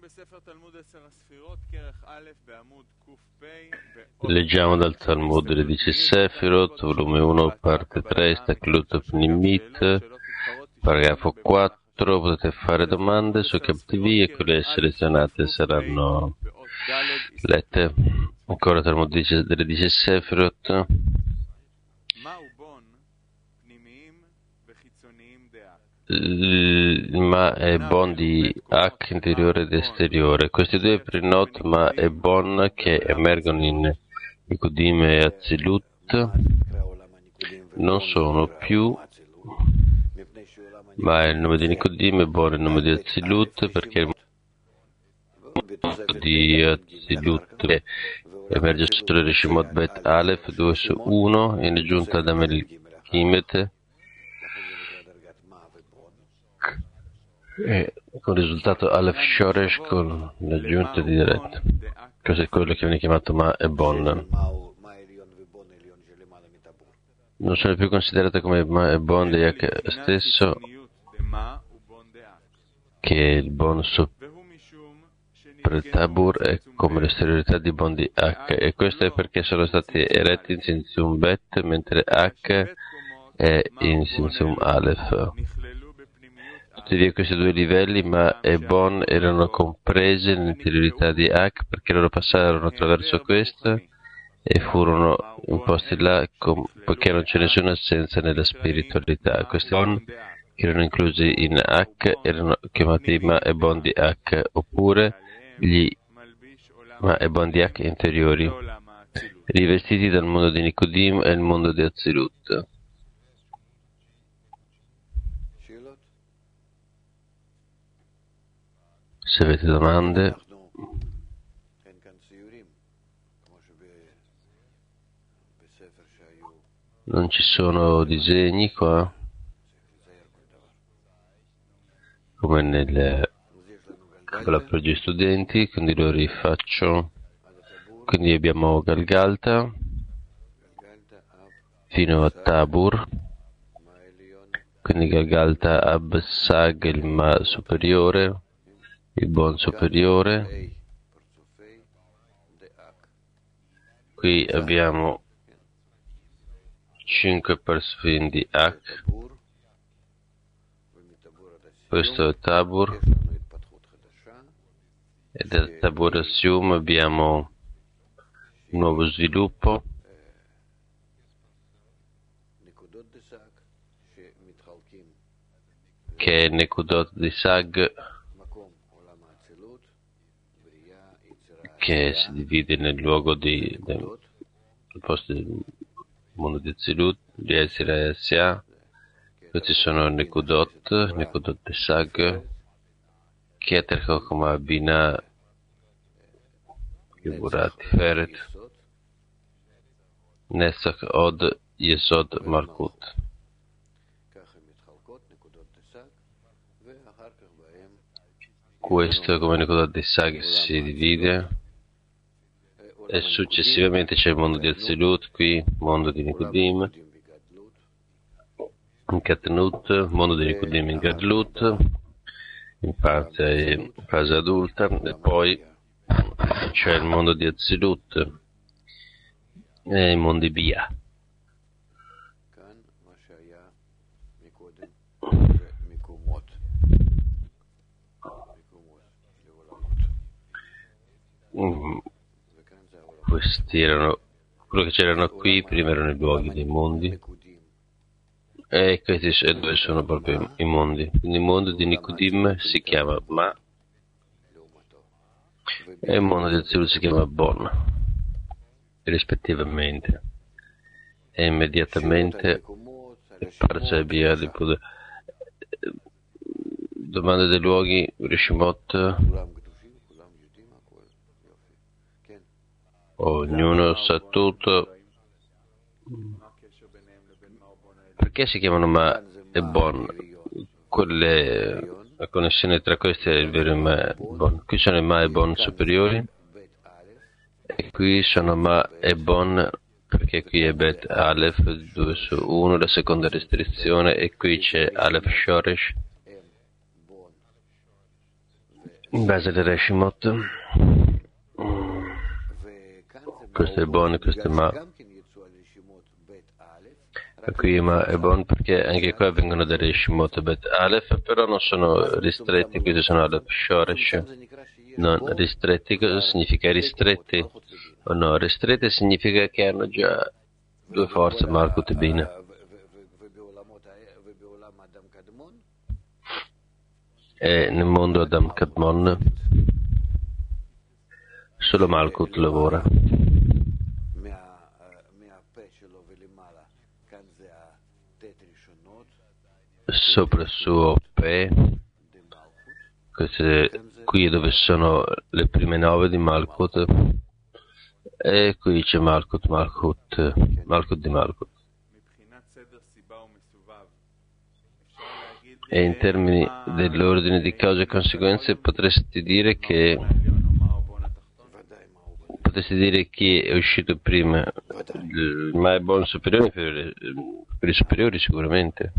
Leggiamo dal Talmud le 10 Sefirot, volume 1, parte 3, Istaklut Pnimit, paragrafo 4. Potete fare domande su CapTV e quelle selezionate saranno lette. Ancora Talmud delle 10 Sefirot. Ma e bon di Ak interiore ed esteriore. Questi due prinot ma e bon che emergono in Nikudim e Atzilut non sono più, ma il nome di Nikudim e bon è il nome di Atzilut, perché il mondo di Atzilut emerge solo Rishimot Bet Aleph 2 su 1 in aggiunta ad Amel Kimet, e con il risultato Aleph Shoresh con l'aggiunta di diretta. Questo è quello che viene chiamato Ma e Bon. Non sono più considerate come Ma e Bon di Yak stesso, che il Bon sopra Tabur è come l'esteriorità di Bon di Ak, e questo è perché sono stati eretti in Simsum Bet, mentre Ak è in Simsum Aleph. Tuttavia questi due livelli, Ma e Bon, erano compresi nell'interiorità di Ak, perché loro passarono attraverso questo e furono imposti là poiché non c'è nessuna assenza nella spiritualità. Questi Bon che erano inclusi in Ak erano chiamati Ma e Bon di Ak, oppure gli Ma e Bon di Ak interiori, rivestiti dal mondo di Nikudim e il mondo di Atzilut. Se avete domande, non ci sono disegni qua, come nel Kabbalah per gli studenti, quindi lo rifaccio. Quindi abbiamo Galgalta fino a Tabur, quindi Galgalta Ab Sag, il Ma superiore, il Bon superiore. Qui abbiamo 5 Parsufim di Ak. Questo è Tabur, e da Tabur a Sium abbiamo un nuovo sviluppo, che è Nekudot di Sag, che si divide nel luogo del posto del mondo di Zilut, di Ezra e Sia. Questi sono Nekudot di Sag, Keter Chokma Bina Geburati Feret, Netzach Od Yesod Malkut. Questo, come Nekudot di Sag, si divide, e successivamente c'è il mondo di Atzilut, qui mondo di Nikudim in Katnut, mondo di Nikudim in Gadlut, in fase adulta, e poi c'è il mondo di Atzilut e il mondo di Bia. Questi erano quello che c'erano qui, prima erano i luoghi dei mondi, e questi due sono proprio i mondi. Quindi il mondo di Nikudim si chiama Ma e il mondo di Atzilut si chiama Bon, rispettivamente. E immediatamente Parsebia di domande dei luoghi, Rishimot. Ognuno sa tutto. Perché si chiamano Ma e Bon? La connessione tra questi è il vero Ma e Bon. Qui sono i Ma e Bon superiori, e qui sono Ma e Bon perché qui è Bet Aleph 2 su 1, la seconda restrizione, e qui c'è Aleph Shoresh in base alle Reshimot. Questo è buono, questo è ma. Qui ma è buono perché anche qua vengono da Reshimot Bet Aleph, però non sono ristretti, questi sono Aleph Shoresh, non ristretti. Cosa significa ristretti o no? Ristretti significa che hanno già due forze, Malkut e Bina. E nel mondo Adam Kadmon solo Malkut lavora. Sopra il suo Pe, qui dove sono le prime 9 di Malkut, e qui c'è Malkut di Malkut. E in termini dell'ordine di cause e conseguenze potresti dire chi è uscito prima, ma è buono superiore per i superiori sicuramente.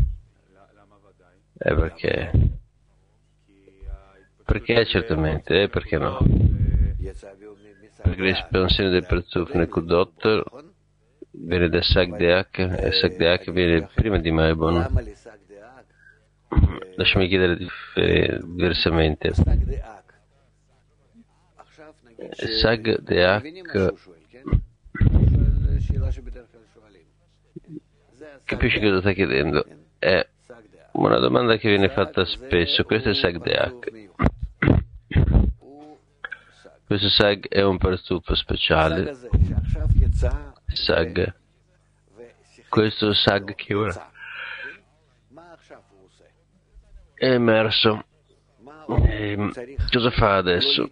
Perché certamente, perché no? Perché l'espansione del Parzuf Nekudot viene da Sagdeak e Sagdeak viene prima di Maibon. Lasciami chiedere diversamente. Sagdeak, capisci cosa sta chiedendo? È una domanda che viene fatta spesso. Questo è Sagdeak. Questo Sag è un Parzuf speciale. Sag. Questo Sag che ora è emerso. Cosa fa adesso?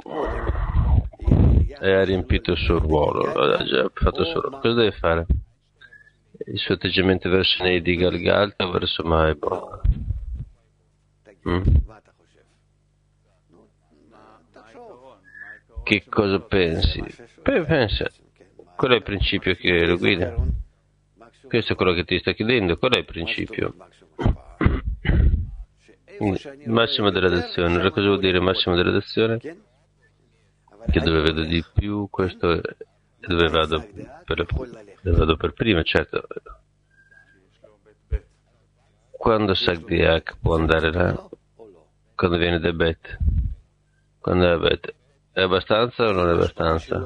Ha riempito il suo ruolo, ha già fatto il suo ruolo. Cosa deve fare? Il suo atteggiamento verso Nei di Galgalta o verso Maibon? Che cosa pensi? Pensa, qual è il principio che lo guida? Questo è quello che ti sta chiedendo, qual è il principio? Massimo della redazione. Cosa vuol dire massimo della redazione? Che dove vedo di più, questo è dove vado per prima, certo. Quando Sagdiak può andare là? Quando viene da Bet? Quando è Bet? È abbastanza o non è abbastanza?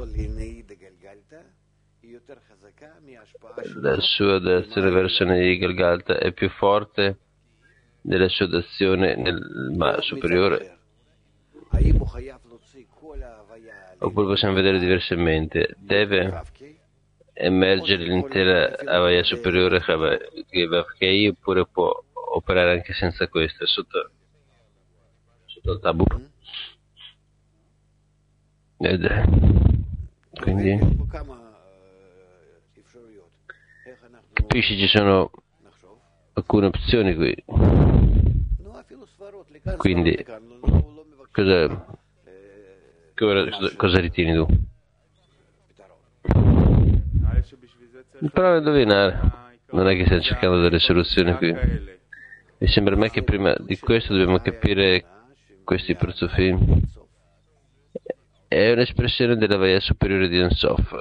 La sua azione verso Nei Galgalta è più forte della sua azione nel superiore? Oppure possiamo vedere diversamente. Deve emergere l'intera Havaya superiore Gevavkei, oppure può operare anche senza questo, sotto il tabur. Quindi capisci, ci sono alcune opzioni qui. Quindi cosa ritieni tu? Prova a indovinare. Non è che stiamo cercando delle soluzioni qui. Mi sembra a me che prima di questo dobbiamo capire questi Parzufim. È un'espressione della Havaya superiore di Ensof.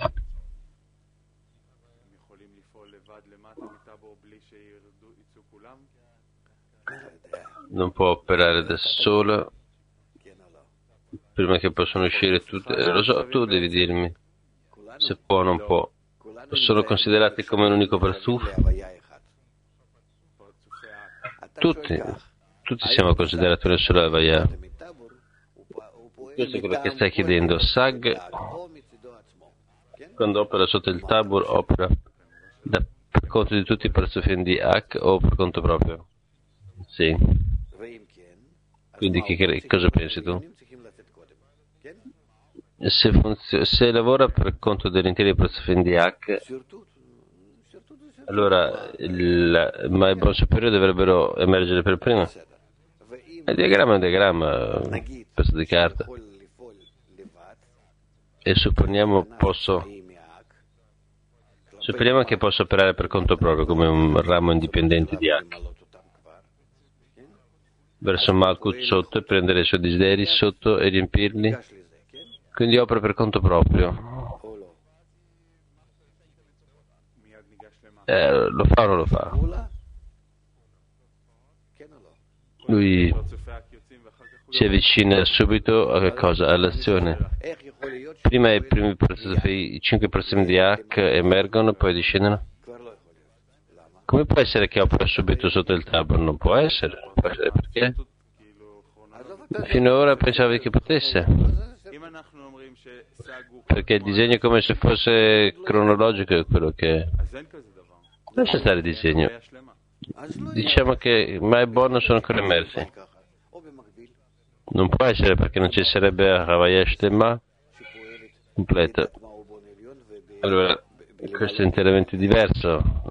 Non può operare da sola prima che possano uscire tutte. Lo so, tu devi dirmi se può o non può. Sono considerati come un unico Parzuf? Tutti siamo considerati una sola Havaya. Questo è quello che stai chiedendo. Sag, quando opera sotto il tabur, opera per conto di tutti i Parzufim di Ak o per conto proprio? Sì. Quindi cosa pensi tu? Se lavora per conto dell'intero Parzufim di Ak, allora il Maibon superiore dovrebbero emergere per prima. Il diagramma è un diagramma, pezzo di carta. E supponiamo che posso operare per conto proprio come un ramo indipendente di Ak. verso Malkut sotto e prendere i suoi desideri sotto e riempirli. Quindi opera per conto proprio. Lo fa o non lo fa? Lui si avvicina subito a che cosa? All'azione. Prima i 5 persone di H emergono, poi discendono. Come può essere che opera subito sotto il tabor? Non può essere. Non può essere perché? Finora pensavi che potesse. Perché il disegno è come se fosse cronologico quello che è. Lascia stare il disegno. Diciamo che ma è buono sono ancora emersi. Non può essere perché non ci sarebbe Havaya Shtema completa. Allora, questo è interamente diverso.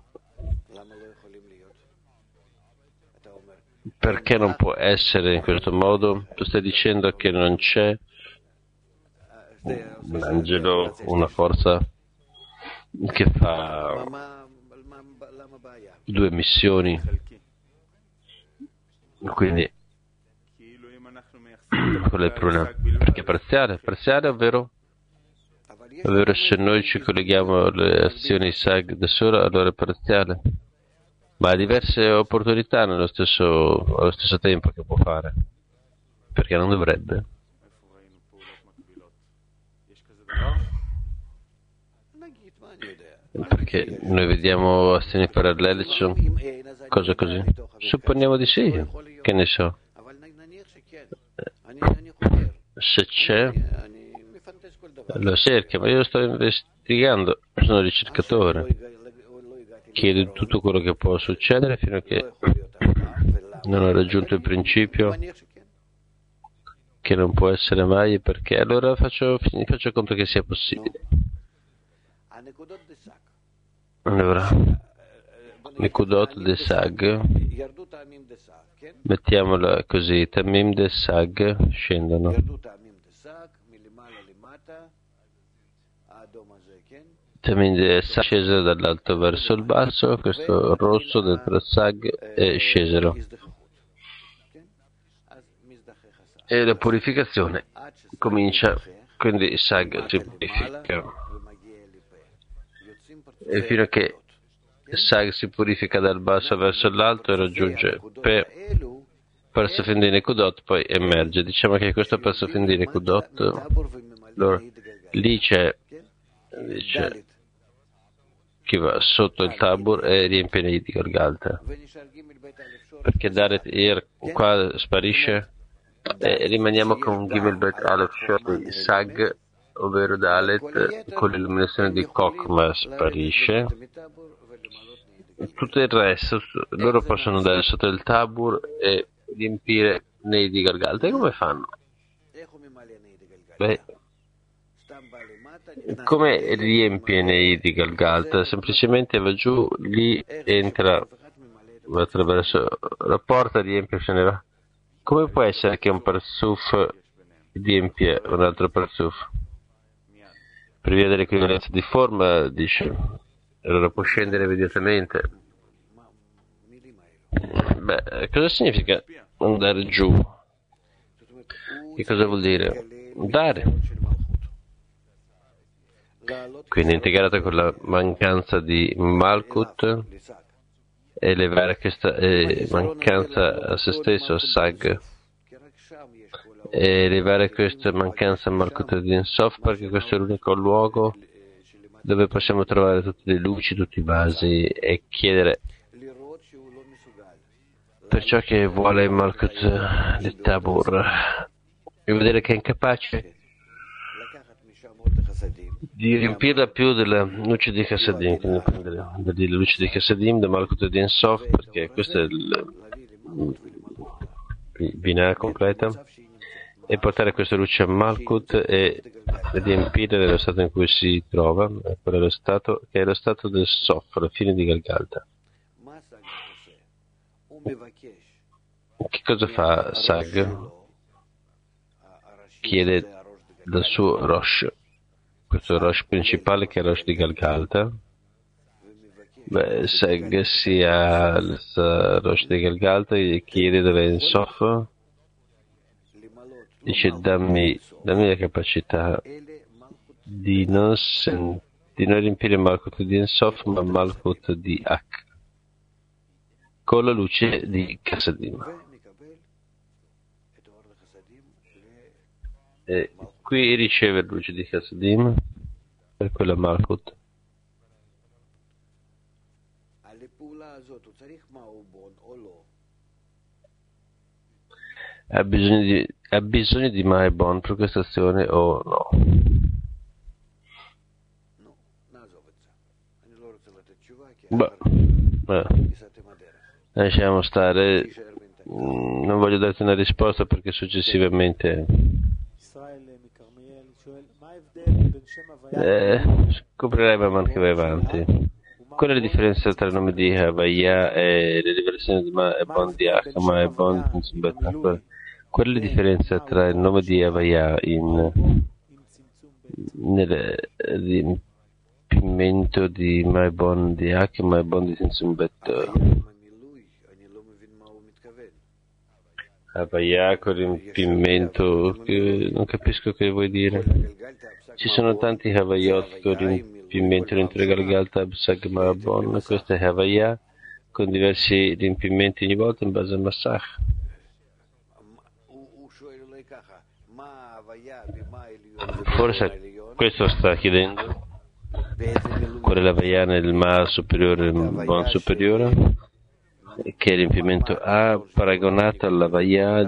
Perché non può essere in questo modo? Tu stai dicendo che non c'è un angelo, una forza che fa 2 missioni. Quindi quello è il problema. Perché è parziale ovvero se noi ci colleghiamo alle azioni SAG da solo, allora è parziale. Ma ha diverse opportunità allo stesso tempo che può fare. Perché non dovrebbe? Perché noi vediamo azioni parallele, ci sono cose così. Supponiamo di sì, che ne so. Se c'è, lo cerca, ma io lo sto investigando, sono ricercatore. Chiedo tutto quello che può succedere fino a che non ho raggiunto il principio che non può essere mai, perché allora faccio conto che sia possibile. Allora, Nekudot de Sag, mettiamola così, Tamim de Sag scendono. Tamim de Sag scese dall'alto verso il basso, questo rosso del Sag e scesero. E la purificazione comincia, quindi il Sag si purifica. E fino a che il Sag si purifica dal basso verso l'alto e raggiunge Persofin di Nekudot, poi emerge. Diciamo che questo Persofin di Nekudot, allora, lì c'è chi va sotto il Tabur e riempie di Galgalta. Perché Daret qua sparisce e rimaniamo con Gimel Bet Aleph Shor Sag, ovvero Dalet, con l'illuminazione di Kokma sparisce. Tutto il resto loro possono andare sotto il Tabur e riempire nei di Galgalta. E come fanno? Beh, come riempie nei di Galgalta? Semplicemente va giù, lì entra attraverso la porta, riempie e se ne va. Come può essere che un Parsuf riempie un altro Parsuf? Per via dell'equivalenza di forma, dice, allora può scendere immediatamente. Beh, cosa significa andare giù? Che cosa vuol dire? Dare. Quindi integrata con la mancanza di Malkut e elevare questa mancanza a se stesso, a Sag, e elevare questa mancanza a Malkut di Ensof, perché questo è l'unico luogo dove possiamo trovare tutte le luci, tutti i vasi e chiedere per ciò che vuole Malkut di Tabur e vedere che è incapace di riempirla più della luce di Chassadim, quindi prendere delle luci di Chassadim da Malkut di Ensof, perché questo è il Binah completa, e portare questa luce a Malkut e riempire nello stato in cui si trova, quello è lo stato, che è lo stato del Sof, la fine di Galgalta. Che cosa fa Sag? Chiede dal suo Rosh, questo Rosh principale che è Rosh di Galgalta, Seg sia Rosh di Galgalta gli chiede dove è in Sof, dice dammi la capacità di non riempire Malkut di Ensof, ma Malkut di Ak, con la luce di Chassadim. E qui riceve la luce di Chassadim per quella Malkut. Ha bisogno di Maebon per questa azione o no? Lasciamo stare, non voglio darti una risposta perché successivamente scoprirai man mano che vai avanti. Qual è la differenza tra il nome di Havaya e le rivelazioni di Maebon di Achama e Bon in Subbet? Qual è la differenza tra il nome di Havaya nell'adempimento di Maebon di Ak e Maebon di Subbet? Havaya con riempimento, non capisco che vuoi dire. Ci sono tanti Havayot con riempimento dentro Galgalta Absag Maebon, questo è Havaya con diversi riempimenti ogni volta in base al Massach. Forse questo sta chiedendo qual è la Havaya nel Ma superiore e nel Bon superiore, che riempimento ha paragonato alla Havaya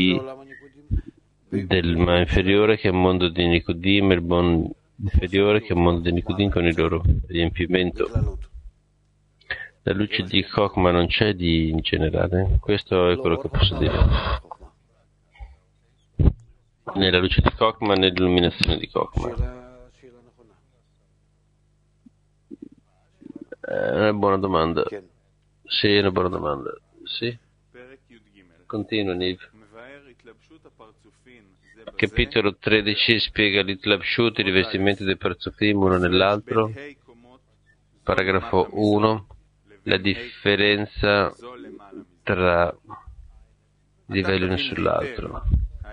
del Ma inferiore, che è il mondo di Nicodim, e il Bon inferiore, che è il mondo di Nicodim con il loro riempimento. La luce di Chokma non c'è in generale, questo è quello che posso dire. Nella luce di Chokma, nell'illuminazione di Chokma. È una buona domanda. Sì, è una buona domanda. Sì. Continua, Niv. Capitolo 13 spiega l'itlabshut, i rivestimenti dei parzufim uno nell'altro. Paragrafo 1. La differenza tra livelli uno sull'altro.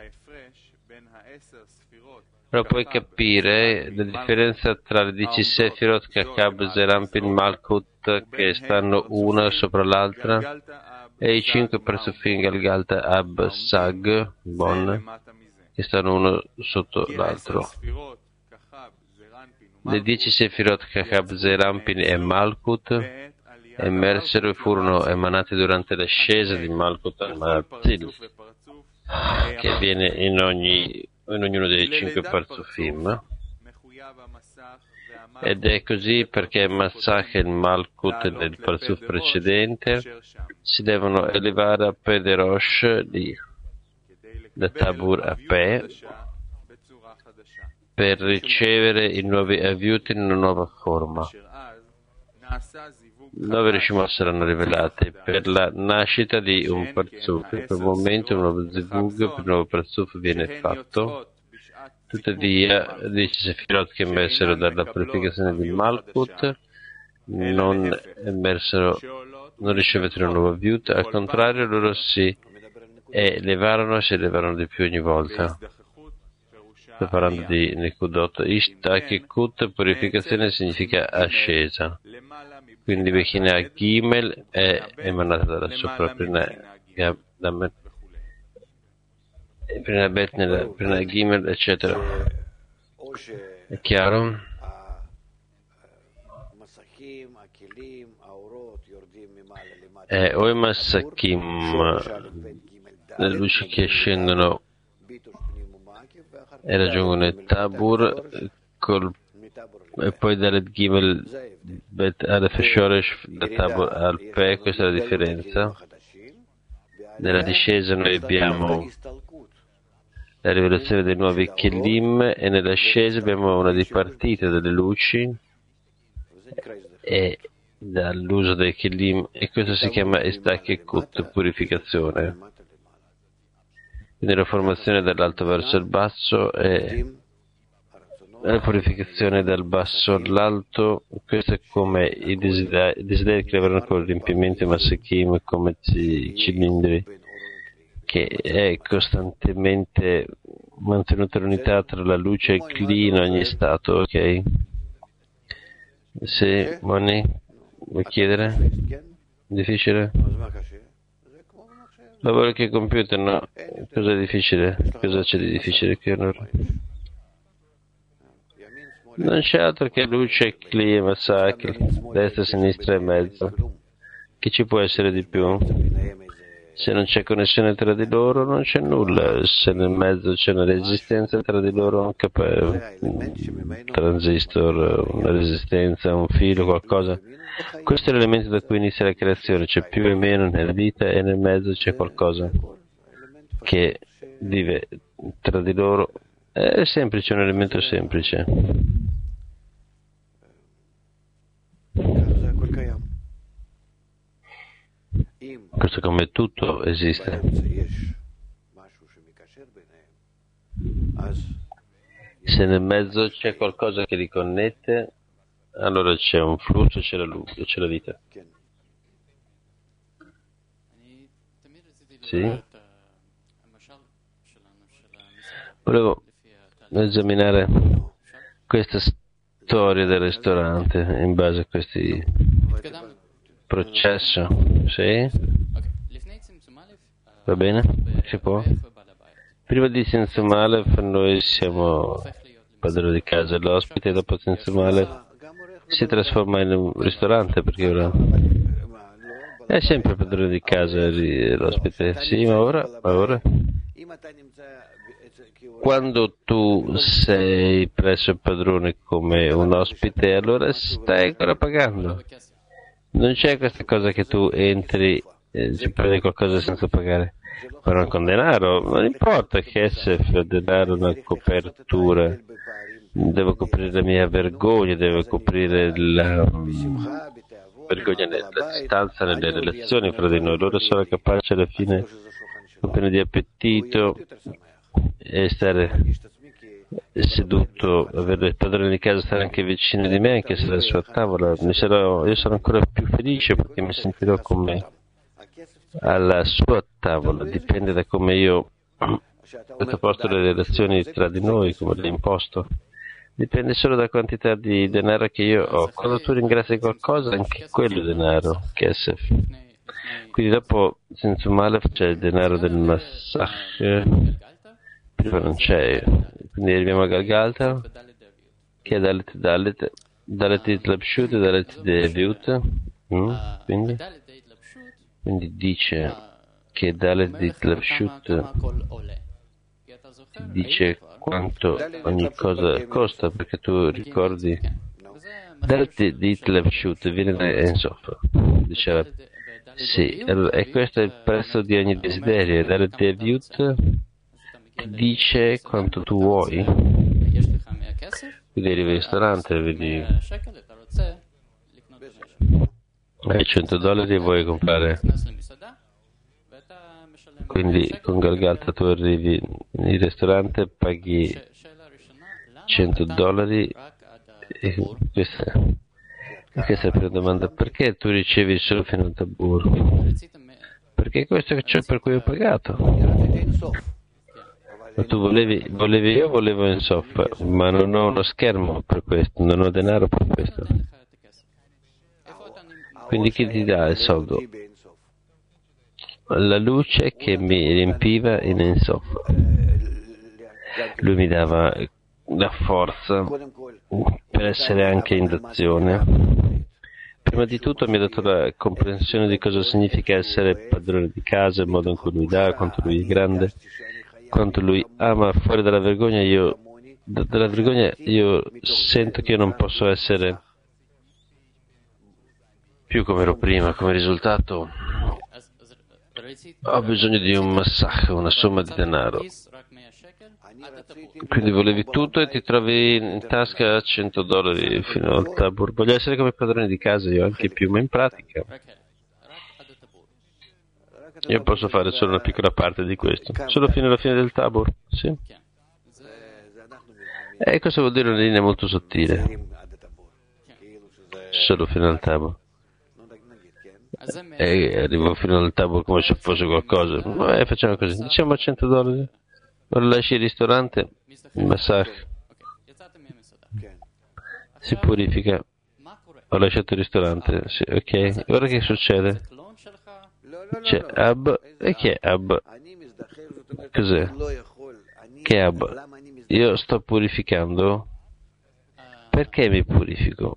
Però puoi capire la differenza tra le 10 Sefirot, Kakab, Zerampin, Malkut, che stanno una sopra l'altra, e i 5 Parzufim Galgalta, Ab, Sag, Bon, che stanno uno sotto l'altro. Le 10 Sefirot, Kakab, Zerampin e Malkut emersero e furono emanate durante l'ascesa di Malkut al-Marzil, che avviene in ognuno dei 5 Parzufim, ed è così perché Massach e il Malkut nel Parzuf precedente si devono elevare a Pederosh da Tabur a Pe per ricevere i nuovi Aviut in una nuova forma. 9 Rishimot saranno rivelate per la nascita di un Parzuf. In quel momento un nuovo Zivug per il nuovo Parzuf viene fatto. Tuttavia, dice Sefirot che emersero dalla purificazione di Malkut non ricevettero un nuovo Aviut, al contrario loro si elevarono e si elevarono di più ogni volta. Sto parlando di Nekudot. Ishtakikut, purificazione, significa ascesa. Quindi Bechina Gimel è emanata dalla sopra, prima Bet, prima Gimel, eccetera. È chiaro? O i Masakim, le luci che scendono e raggiungono il Tabur e poi dalle Gimel Bet Alef Shoresh da Tabur al Pe. Questa è la differenza. Nella discesa noi abbiamo la rivelazione dei nuovi Kelim e nell'ascesa abbiamo una dipartita delle luci e dall'uso dei Kelim, e questo si chiama Istakekut, purificazione. Quindi la formazione dall'alto verso il basso è la purificazione dal basso all'alto, questo è come i desideri che lavorano con riempimenti masakim, come cilindri, che è costantemente mantenuta l'unità tra la luce e il Kli in ogni stato, ok? Se Moni vuoi chiedere? Difficile? Lavoro che computer, no. Cosa è difficile? Cosa c'è di difficile qui allora? Non c'è altro che luce, clima, sacri, destra, sinistra e mezzo. Che ci può essere di più? Se non c'è connessione tra di loro non c'è nulla, se nel mezzo c'è una resistenza tra di loro, un transistor, una resistenza, un filo, qualcosa. Questo è l'elemento da cui inizia la creazione, c'è più e meno nella vita e nel mezzo c'è qualcosa che vive tra di loro. È semplice, è un elemento semplice. Questo come tutto esiste. Se nel mezzo c'è qualcosa che li connette, allora c'è un flusso, c'è la vita. Sì? Volevo esaminare questa storia del ristorante in base a questi processi. Sì? Va bene? Si può? Prima di Tzimtzum Aleph noi siamo padrone di casa e l'ospite, dopo Tzimtzum Aleph si trasforma in un ristorante perché ora è sempre padrone di casa l'ospite. Sì, ma ora quando tu sei presso il padrone come un ospite, allora stai ancora pagando. Non c'è questa cosa che tu entri e ci prendi qualcosa senza pagare. Però con denaro, non importa che sia denaro, una copertura. Devo coprire la mia vergogna, devo coprire la vergogna nella distanza, nelle relazioni fra di noi. Loro sono capaci alla fine, pieno di appetito, e stare seduto, avere il padrone di casa, stare anche vicino di me, anche se alla sua tavola. Io sarò ancora più felice perché mi sentirò con me alla sua tavola. Dipende da come io ho posto le relazioni tra di noi, come le ho imposto. Dipende solo dalla quantità di denaro che io ho. Quando tu ringrazi qualcosa, anche quello è denaro, kesef. Quindi dopo, senza male, c'è il denaro del massacro. Prima non c'è. Quindi arriviamo a Galgalta, che è Dalet Itlapshut e Dalet Deviut. Quindi dice che Dalet Itlapshut dice quanto ogni cosa costa, perché tu ricordi Dalet Itlapshut viene da Ensof, diceva sì, e questo è il prezzo di ogni desiderio. Dalet Deviut dice quanto tu vuoi. Quindi arrivi al ristorante, vedi hai $100 e vuoi comprare, quindi con Galgalta tu arrivi in ristorante, paghi $100 e questa è la prima domanda: perché tu ricevi solo fino al tabur? Perché questo è ciò per cui ho pagato. Ma tu io volevo in software, ma non ho uno schermo per questo, non ho denaro per questo. Quindi chi ti dà il soldo? La luce che mi riempiva in Ensof. Lui mi dava la forza per essere anche in d'azione. Prima di tutto mi ha dato la comprensione di cosa significa essere padrone di casa, il modo in cui lui dà, quanto lui è grande, quanto lui ama. Fuori dalla vergogna io sento che io non posso essere più come ero prima. Come risultato ho bisogno di un massacro, una somma di denaro. Quindi volevi tutto e ti trovi in tasca $100 fino al tabur. Voglio essere come padrone di casa, io anche più, ma in pratica io posso fare solo una piccola parte di questo, solo fino alla fine del tabur, sì. E questo vuol dire una linea molto sottile, solo fino al tabor. E arrivo fino al tabor come se fosse qualcosa. Facciamo così, diciamo $100. Ora lasci il ristorante, il massaggio, si purifica. Ho lasciato il ristorante, sì, ok. Ora che succede? C'è Ab, e chi è Ab? Cos'è? Che è Ab? Io sto purificando. Perché mi purifico?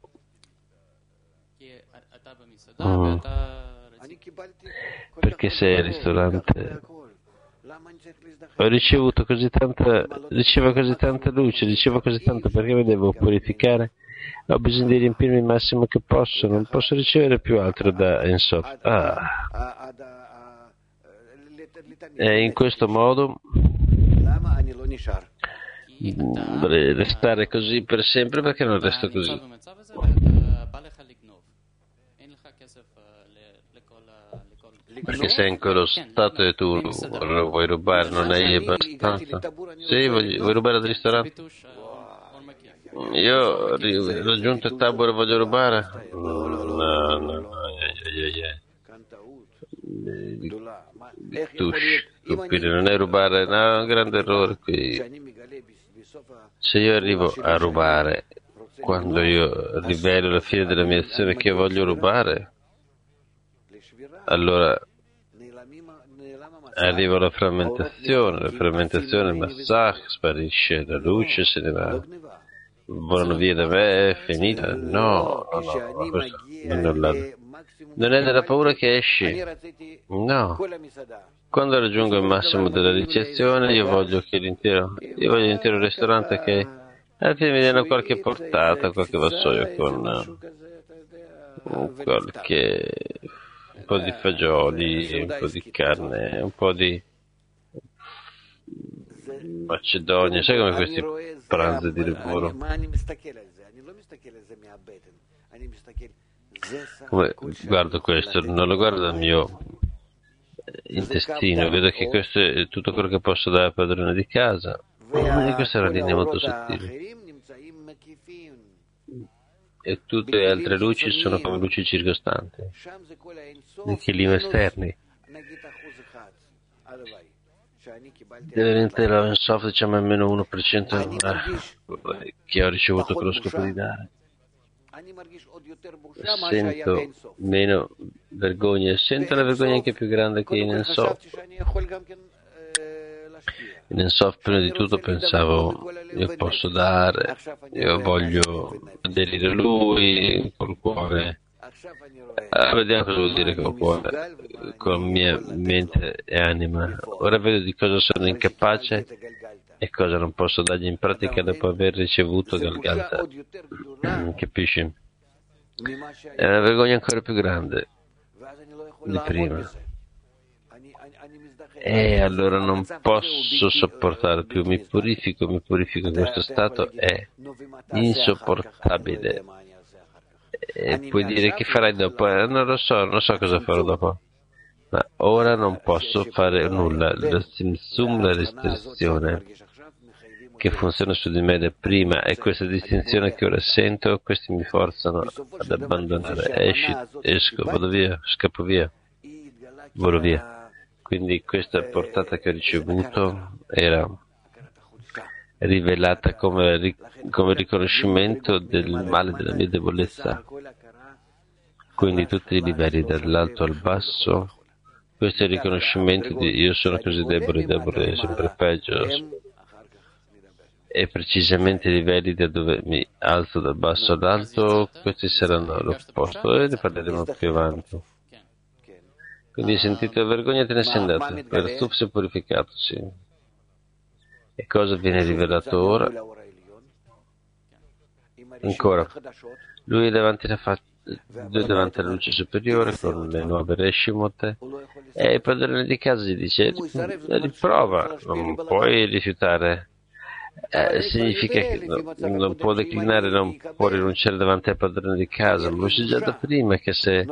Perché sei al ristorante. Ho ricevuto così tanta, ricevo così tanta luce, ricevo così tanto, perché mi devo purificare? Ho bisogno di riempirmi il massimo che posso, non posso ricevere più altro da Ensof. E in questo modo dovrei restare così per sempre, perché non resto così? Perché sei in quello stato e tu lo vuoi rubare, non hai abbastanza? Sì, vuoi rubare al ristorante? Io ho raggiunto il tabor e voglio rubare? No. Tu stupidi, non è rubare, no, è un grande errore qui. Se io arrivo a rubare, quando io rivelo alla fine della mia azione che io voglio rubare, allora arriva la frammentazione, il massacro, sparisce la luce, se ne va, volano via da me, è finita. No, questo non è della paura che esci, no. Quando raggiungo il massimo della ricezione, io voglio l'intero ristorante che alla fine mi diano qualche portata, qualche vassoio con qualche un po' di fagioli, un po' di carne, un po' di macedonia, sai come questi pranzi di lavoro? Come guardo questo, non lo guardo dal mio intestino, vedo che questo è tutto quello che posso dare al padrone di casa, e questa è una linea molto sottile. E tutte le altre luci sono come luci circostanti, che linee esterni. Deve diventare in soft, diciamo almeno 1% che ho ricevuto con lo scopo di dare. Sento meno vergogna, sento la vergogna anche più grande che in Ensof. In Ensof prima di tutto pensavo, io posso dare, io voglio aderire a lui col cuore. Vediamo cosa vuol dire col cuore, con la mia mente e anima. Ora vedo di cosa sono incapace e cosa non posso dargli in pratica dopo aver ricevuto Galgalta. Capisci? È una vergogna ancora più grande di prima. E allora non posso sopportare più, mi purifico, questo stato è insopportabile. E puoi dire che farai dopo? Non lo so cosa farò dopo. Ma ora non posso fare nulla. La restrizione che funziona su di me da prima e questa distinzione che ora sento, questi mi forzano ad abbandonare. Esco, vado via, scappo via, volo via. Quindi questa portata che ho ricevuto era rivelata come riconoscimento del male della mia debolezza. Quindi tutti i livelli dall'alto al basso, questo è il riconoscimento di io sono così debole, sempre peggio. E precisamente i livelli da dove mi alzo dal basso all'alto, questi saranno l'opposto e ne parleremo più avanti. Quindi hai sentito vergogna e te ne sei andato, per stuf si è purificato, sì. E cosa viene rivelato ora? Ancora, lui è davanti alla luce superiore con le nuove Reshimot e il padrone di casa gli dice riprova, non puoi rifiutare. Significa che non può declinare, non può rinunciare davanti al padrone di casa, ma lo so già da prima che se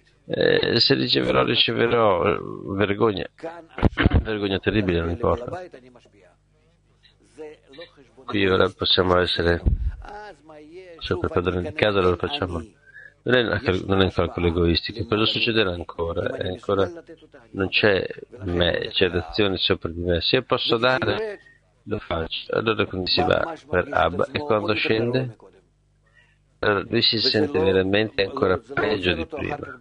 riceverò vergogna terribile, non importa. qui ora possiamo essere sopra il padrone di casa, lo facciamo. Non è un calcolo egoistico. Cosa succederà ancora? Non c'è me, c'è l'azione sopra di me. Se io posso dare, lo faccio. Allora quindi si va per Abba e quando scende, allora lui si sente veramente ancora peggio di prima.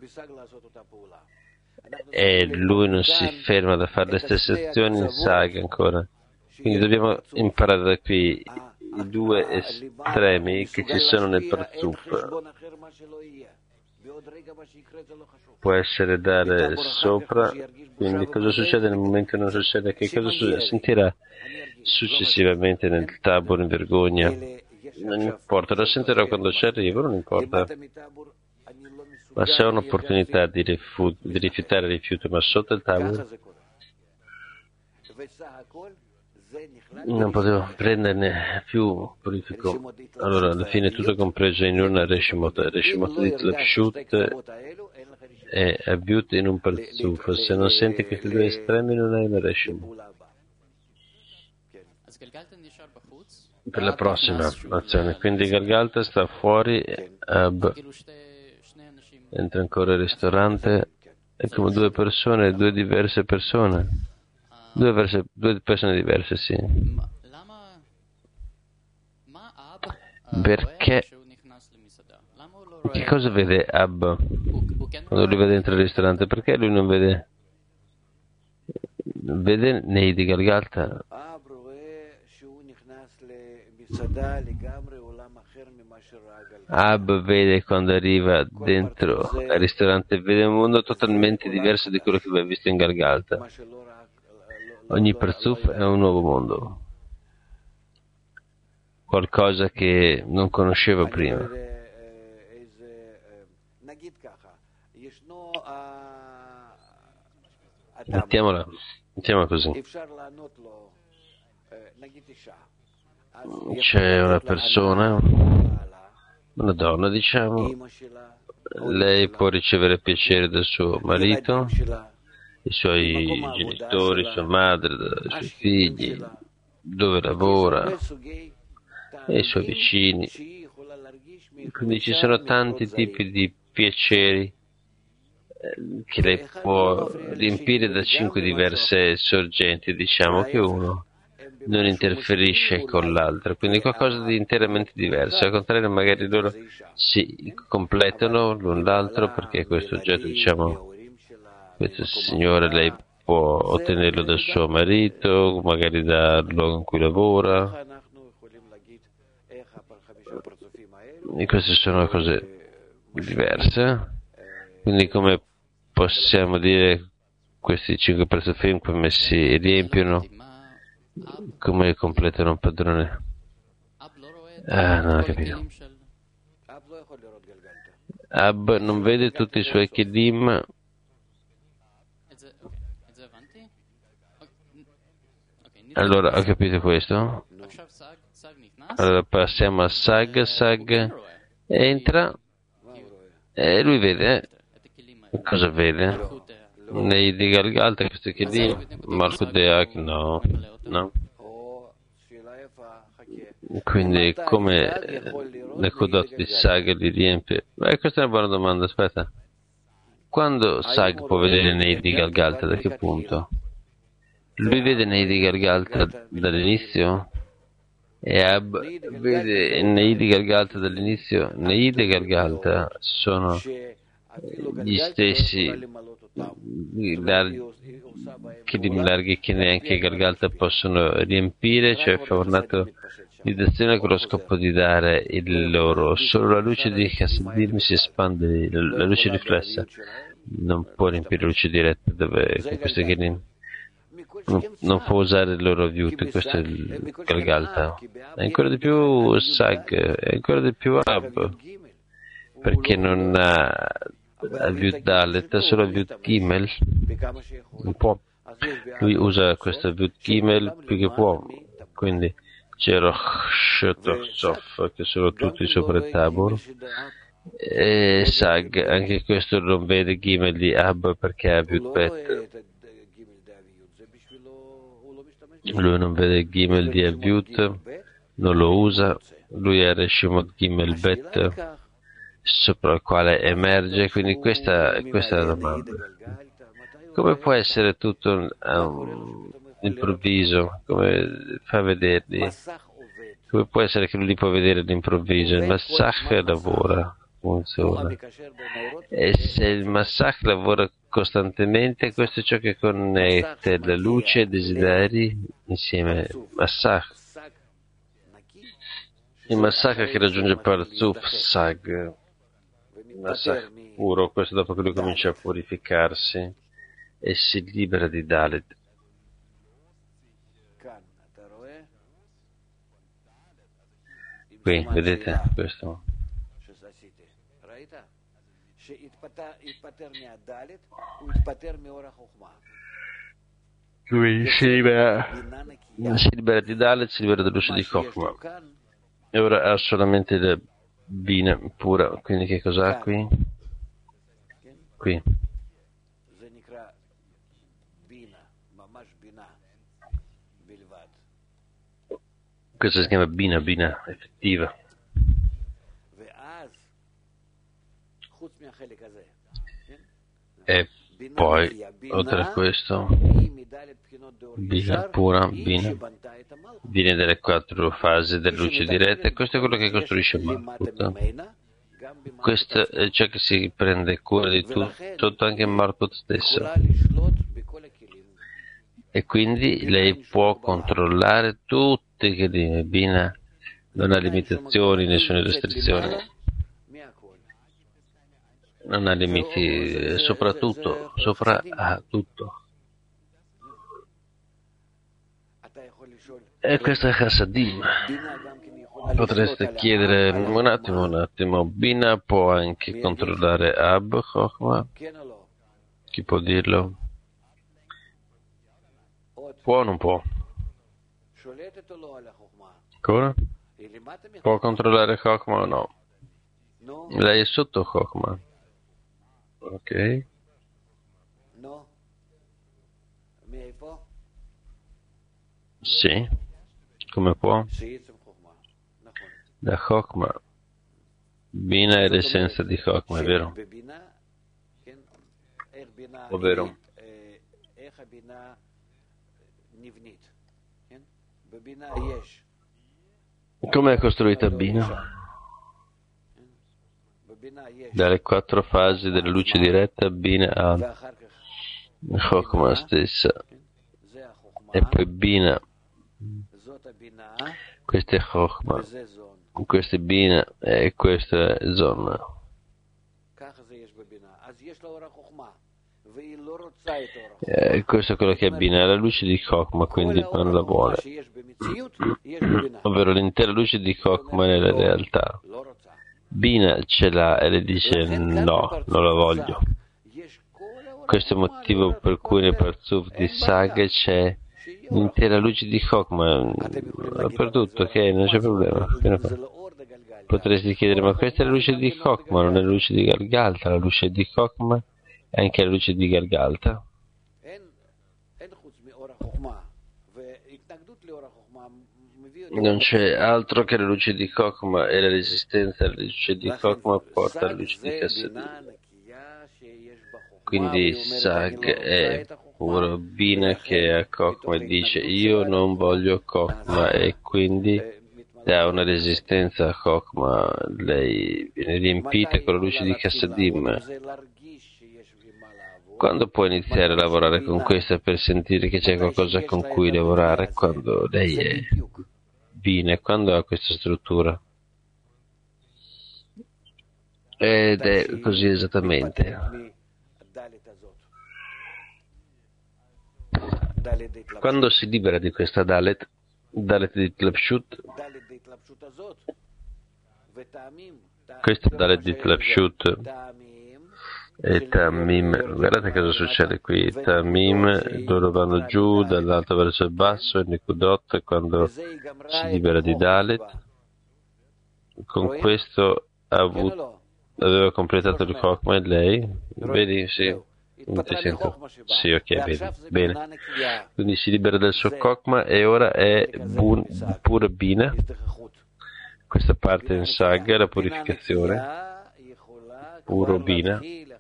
E lui non si ferma da fare le stesse azioni in saga ancora. Quindi dobbiamo imparare da qui i due estremi che ci sono nel Parzuf. Può essere dare sopra, quindi cosa succede nel momento che non succede? Che cosa sentirà successivamente nel tabor in vergogna? Non importa, lo sentirò quando ci arrivo, non importa. Ma se ho un'opportunità di rifiutare il rifiuto, ma sotto il tabor non potevo prenderne più purifico. Allora, alla fine tutto compreso in una Reshimot di Tlapshut e Abiut in un Parzuf. Se non senti questi due estremi non hai una Reshimot. Per la prossima azione. Quindi Galgalta sta fuori, entra ancora al ristorante, è come due diverse persone. Due persone diverse, sì. Perché? Che cosa vede Ab quando lui vede dentro il ristorante? Perché lui non vede? Vede nei di Galgalta. Ab vede quando arriva dentro al ristorante, vede un mondo totalmente diverso di quello che aveva visto in Galgalta. Ogni Parzuf è un nuovo mondo, qualcosa che non conoscevo prima. Mettiamola così. C'è una persona, una donna diciamo, lei può ricevere piacere dal suo marito, i suoi genitori, sua madre, i suoi figli, dove lavora, e i suoi vicini. Quindi ci sono tanti tipi di piaceri che lei può riempire da 5 diverse sorgenti, diciamo che uno non interferisce con l'altro, quindi qualcosa di interamente diverso. Al contrario, magari loro si completano l'un l'altro perché questo oggetto, diciamo, questo signore lei può ottenerlo dal suo marito, magari dal luogo in cui lavora. E queste sono cose diverse. Quindi come possiamo dire questi 5 Parzufim come si riempiono, come completano un padrone? Non ho capito. Ab non vede tutti i suoi Kelim. Allora, ho capito questo. Allora passiamo a Sag. Sag entra e lui vede. Cosa vede? Nei di Galgalta questi Kelim, Malchut Deak, no. Quindi come Nekudot di Sag li riempie? Questa è una buona domanda, aspetta. Quando Sag può vedere nei di Galgalta, da che punto? Lui vede nei di Galgalta dall'inizio? E Ab vede nei di Galgalta dall'inizio? Nei di Galgalta sono gli stessi larghi che neanche Galgalta possono riempire, cioè formato di d'azione con lo scopo di dare il loro. Solo la luce di Hasadim si espande, la luce riflessa non può riempire la luce diretta dove con queste che non può usare il loro aiuto. Questo è il Galgalta. È ancora di più Sag, è ancora di più Ab, perché non ha Aviut Dalet, solo Aviut Gimel. Non può. Lui usa questo Aviut Gimel più che può, quindi c'è Roch Sof che sono tutti sopra il Tabor, e Sag anche questo non vede Gimel di Ab perché ha Aviut Bet. Lui non vede Gimel di Aviut, non lo usa, lui è Reshimot Gimel Bet, sopra il quale emerge, quindi questa è la domanda. Come può essere tutto improvviso? Come fa a vederli? Come può essere che lui li può vedere all'improvviso? Il Massach lavora, funziona. E se il Massach lavora costantemente, questo è ciò che connette la luce e i desideri insieme. Massach. Il Massach che raggiunge Parzuf Sag. Il Massach puro, questo dopo che lui comincia a purificarsi e si libera di Dalet. Qui, vedete questo? Lui si libera di Dalet, si libera della luce di Chokhmah. E ora ha solamente la Bina pura, quindi che cos'ha qui? Qui. Questa si chiama Bina effettiva. E poi, oltre a questo, Bina pura, Bina, viene dalle 4 fasi della luce diretta e questo è quello che costruisce Malkut. Questo è ciò che si prende cura di tutto, anche Malkut stessa. E quindi lei può controllare tutti i Kelim. Bina non ha limitazioni, nessuna restrizione. Non ha limiti, soprattutto, sopra a tutto. E questo è Chassadim. Potreste chiedere un attimo, Bina può anche controllare Ab, Chokhmah? Chi può dirlo? Può o non può? Ancora? Può controllare Chokhmah o no? Lei è sotto Chokhmah. Ok. Sì. Come può? Da Chokhmah. Bina è l'essenza di Chokhmah, è vero? Ovvero? Come è costruita Bina? Dalle 4 fasi della luce diretta Bina ha Chokhmah stessa e poi Bina, questa è Chokhmah, questa è Bina e questa è Zonna. Questo è quello che è Bina, è la luce di Chokhmah, quindi non la vuole, ovvero l'intera luce di Chokhmah nella realtà. Bina ce l'ha e le dice no, non la voglio. Questo è il motivo per cui nel Parzuf di Sag c'è l'intera luce di Chokhmah dappertutto, ok? Non c'è problema. Potresti chiedere, ma questa è la luce di Chokhmah, non è la luce di Galgalta? La luce di Chokhmah è anche la luce di Galgalta? Non c'è altro che la luce di Chokhmah e la resistenza alla luce di Chokhmah porta alla luce di Chassadim. Quindi Sag è puro Bina che a Chokhmah dice io non voglio Chokhmah e quindi dà una resistenza a Chokhmah, lei viene riempita con la luce di Chassadim. Quando può iniziare a lavorare con questa per sentire che c'è qualcosa con cui lavorare? Quando lei è Bina, quando ha questa struttura. Ed è così esattamente. Quando si libera di questa Dalet di Tlapshut, questa Dalet di Tlapshut e Tamim, guardate cosa succede qui, Tamim, loro vanno giù dall'alto verso il basso e Nikudot quando si libera di Dalet, con questo aveva completato il Chokhmah e lei, vedi, sì, Non ti sento? Sì, ok, bene. Bene. Quindi si libera del suo Kokma e ora è pura Bina. Questa parte in Sag, la purificazione, puro Bina,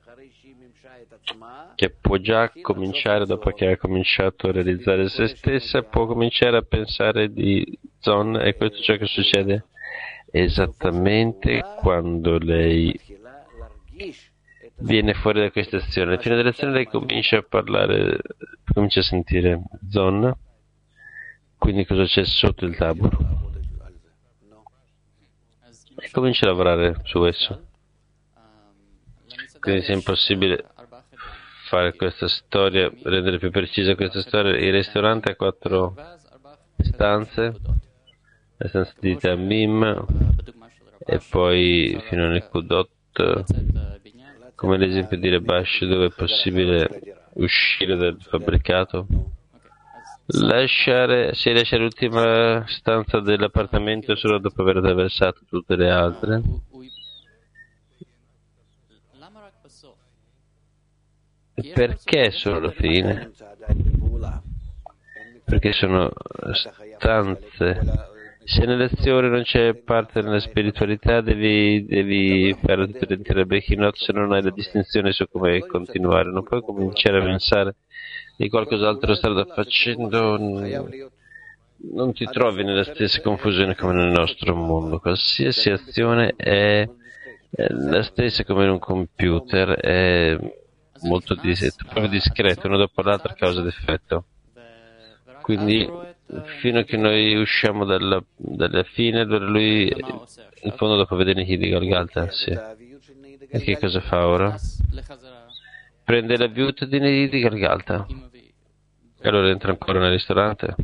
che può già cominciare, dopo che ha cominciato a realizzare se stessa, può cominciare a pensare di Zon, e questo è ciò che succede esattamente quando lei viene fuori da questa azione. Alla fine dell'azione lei comincia a parlare, comincia a sentire Zon, quindi cosa c'è sotto il tabor? E comincia a lavorare su esso. Quindi se è impossibile fare questa storia, rendere più precisa questa storia, il ristorante ha 4 stanze, la stanza di Tamim e poi fino a Nekudot, come l'esempio di Rebash, dove è possibile uscire dal fabbricato. Lasciare l'ultima stanza dell'appartamento solo dopo aver attraversato tutte le altre. Perché solo la fine? Perché sono stanze. Se nell'azione non c'è parte nella spiritualità, devi fare tutte le intere Bechinot, se non hai la distinzione su come continuare. Non puoi cominciare a pensare di qualcos'altro strada facendo, non ti trovi nella stessa confusione come nel nostro mondo. Qualsiasi azione è la stessa come in un computer, è molto proprio discreto, uno dopo l'altro a causa d'effetto. Quindi fino a che noi usciamo dalla fine, allora lui in fondo dopo vede Nihil di Galgalta, sì. E che cosa fa ora? Prende la viut di Nihil di Galgalta. E allora entra ancora nel ristorante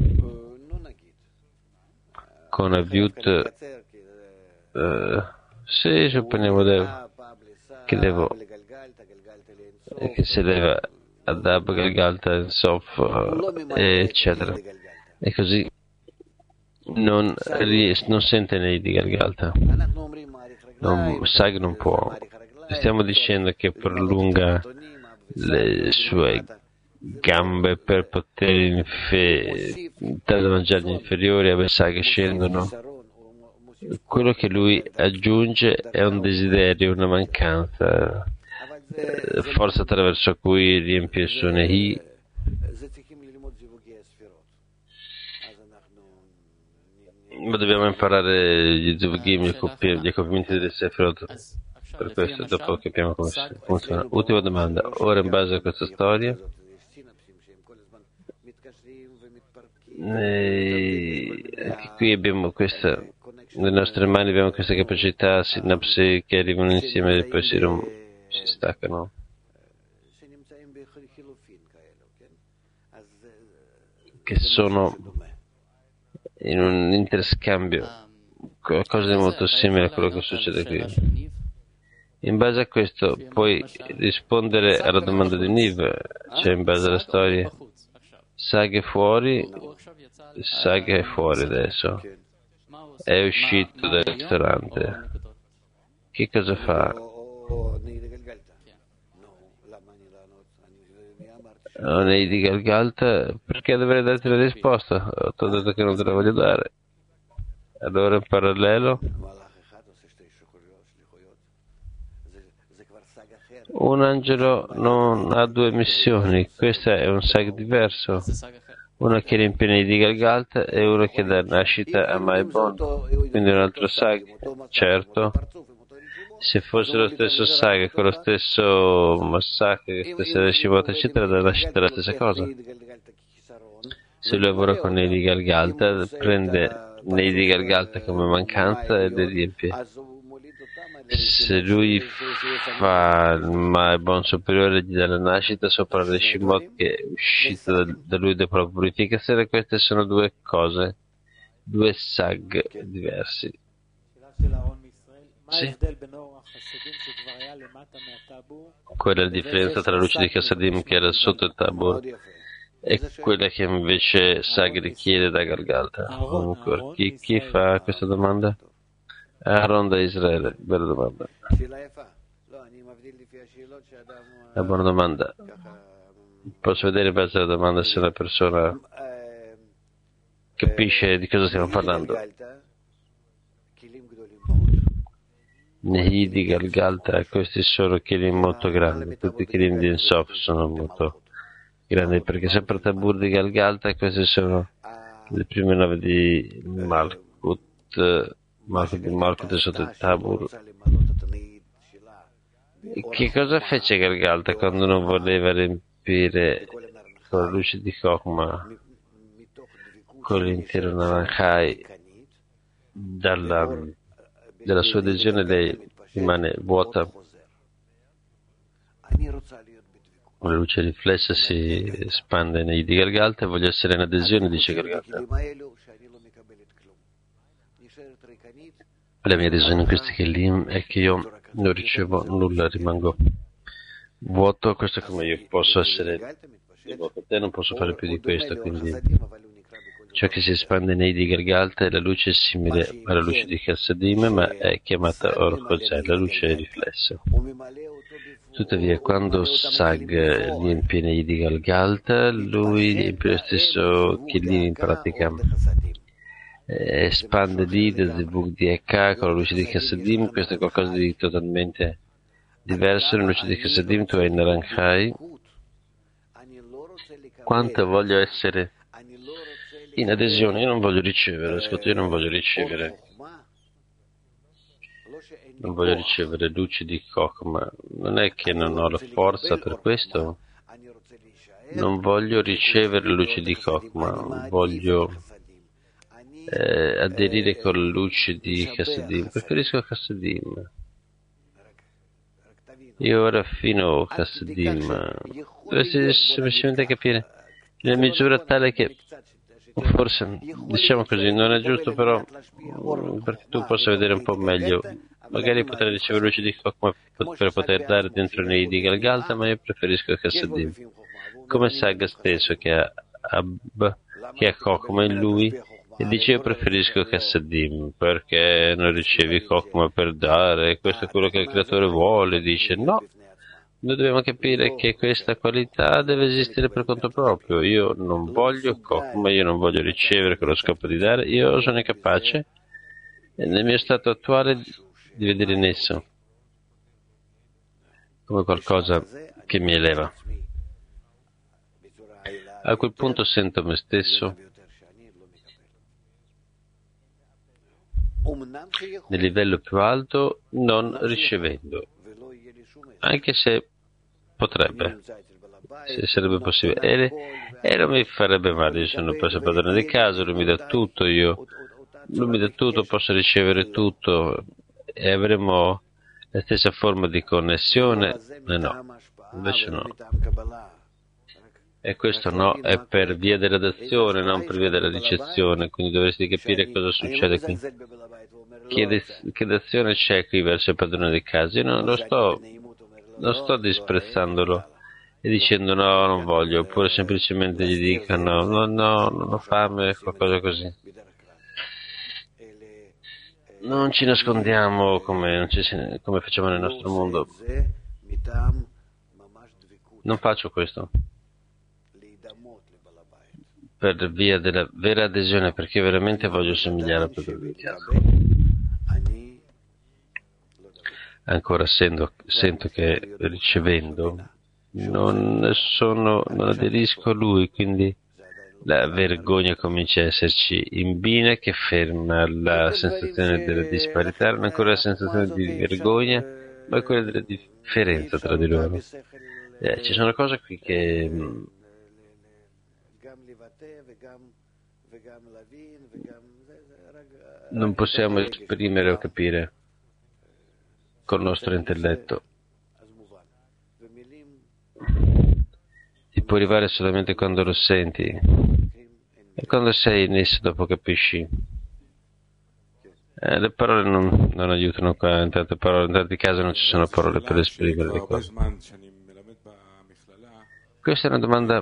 con la viut, sì, supponiamo che si leva ad Ab Galgalta, Sof, eccetera, e così non sente nei di Galgalta. Sag non può. Stiamo dicendo che prolunga le sue gambe per poter dare mangiare gli inferiori, a Sag scendono. Quello che lui aggiunge è un desiderio, una mancanza, forza attraverso cui riempie il suo Nehi. Ma dobbiamo imparare gli Zuvgim, gli accoppiamenti delle Sefirot. Per questo dopo capiamo come funziona. Ultima domanda. Ora in base a questa storia, anche qui abbiamo questa, nelle nostre mani abbiamo questa capacità, sinapsi che arrivano insieme e poi si staccano. Che sono in un interscambio, qualcosa di molto simile a quello che succede qui. In base a questo puoi rispondere alla domanda di Niv, cioè in base alla storia. Sag è fuori adesso, è uscito dal ristorante. Che cosa fa? Non è di Galgalta, perché dovrei darti la risposta? Ti ho detto che non te la voglio dare. Allora in parallelo un angelo non ha 2 missioni, questa è un Sag diverso, uno che riempie di Galgalta e uno che dà nascita a Maibon, quindi un altro Sag, certo. Se fosse lo stesso Sag con lo stesso massacro, la stessa Reshivot eccetera, dà nascita la stessa cosa. Se lui lavora con Nei di Galgalta, prende Nei di Galgalta come mancanza e le riempie. Se lui fa il Maibon superiore, gli dà la nascita sopra le Shimot che è uscito da lui dopo la purificazione. Queste sono 2 cose, 2 Sag diversi. Sì. Quella è la differenza tra la luce di Chassadim che era sotto il Tabor e quella che invece Sag richiede da Galgalta. Chi fa questa domanda? Aaron da Israele, bella domanda. Una buona domanda. Posso vedere in base alla domanda se una persona capisce di cosa stiamo parlando. Nehi di Galgalta, questi sono chili molto grandi, tutti i chili di Ensof sono molto grandi, perché sempre Tabur di Galgalta, queste sono le prime 9 di Malkut, Malkut è sotto il Tabur. Che cosa fece Galgalta quando non voleva riempire con la luce di Kokma, con l'intero Naranjai, della sua adesione lei rimane vuota, la luce riflessa si espande nei di Galgalta e voglio essere in adesione, dice Galgalta. La mia adesione in questi Kelim è che io non ricevo nulla, rimango vuoto, questo è come io posso essere vuoto, te non posso fare più di questo, quindi ciò che si espande nei di Galgalta è la luce simile alla luce di Chassadim, ma è chiamata Or Chosel, la luce riflessa. Tuttavia, quando Sag riempie nei di Galgalta, lui riempie lo stesso Kelim in pratica. Espande lì da Zebuk di Eka con la luce di Chassadim, questo è qualcosa di totalmente diverso. La luce di Chassadim tu hai Naranjai. Quanto voglio essere in adesione, io non voglio ricevere, ascolta, io non voglio ricevere luci di Kokma, non è che non ho la forza per questo, non voglio ricevere luci di Kokma, voglio aderire con la luce di Chassadim, preferisco Chassadim. Io raffino Chassadim, dovresti semplicemente capire nella misura tale che forse, diciamo così, non è giusto, però perché tu possa vedere un po' meglio, magari potrei ricevere luce di Kokma per poter dare dentro nei di Galgalta, ma io preferisco Chassadim, come Sag stesso che ha Kokma in lui e dice io preferisco Chassadim perché non ricevi Kokma per dare, questo è quello che il creatore vuole. Dice no, noi dobbiamo capire che questa qualità deve esistere per conto proprio. Io non voglio Kokma, io non voglio ricevere con lo scopo di dare, io sono incapace nel mio stato attuale di vedere in esso come qualcosa che mi eleva. A quel punto sento me stesso nel livello più alto, non ricevendo, anche se potrebbe, se sarebbe possibile, e non mi farebbe male. Io sono preso padrone di casa, lui mi dà tutto, posso ricevere tutto e avremo la stessa forma di connessione. No, invece no. E questo no, è per via della dazione, non per via della ricezione, quindi dovresti capire cosa succede qui. Che dazione c'è qui verso il padrone di casa? Io non sto disprezzandolo e dicendo no, non voglio, oppure semplicemente gli dicono no, non ho fame, qualcosa così. Non ci nascondiamo come facciamo nel nostro mondo. Non faccio questo per via della vera adesione, perché veramente voglio somigliare al padrone di casa. Ancora sento che ricevendo non aderisco a lui, quindi la vergogna comincia a esserci in Bina che ferma la sensazione della disparità, non ancora la sensazione di vergogna, ma quella della differenza tra di loro. Ci sono cose qui che non possiamo esprimere o capire col nostro intelletto. Ti può arrivare solamente quando lo senti e quando sei in esso dopo capisci. Le parole non aiutano qua, in tante casi non ci sono parole per esprimere le cose. Questa è una domanda